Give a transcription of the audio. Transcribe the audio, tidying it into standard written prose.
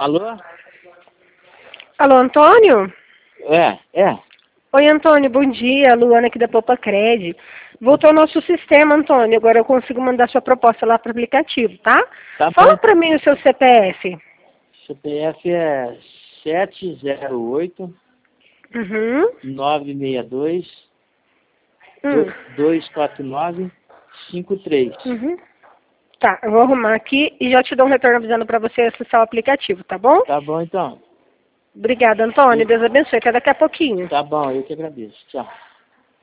Alô? Alô, Antônio? É. Oi, Antônio, bom dia. Luana aqui da Poupa Cred. Voltou ao nosso sistema, Antônio. Agora eu consigo mandar sua proposta lá para o aplicativo, tá? Tá Fala bom. para mim o seu CPF. CPF é 708 Uhum. 962 Hum. 249 53. Uhum. Tá, eu vou arrumar aqui e já te dou um retorno avisando para você acessar o aplicativo, tá bom? Tá bom, então. Obrigada, Antônio. Deus abençoe. Até daqui a pouquinho. Tá bom, eu que agradeço. Tchau.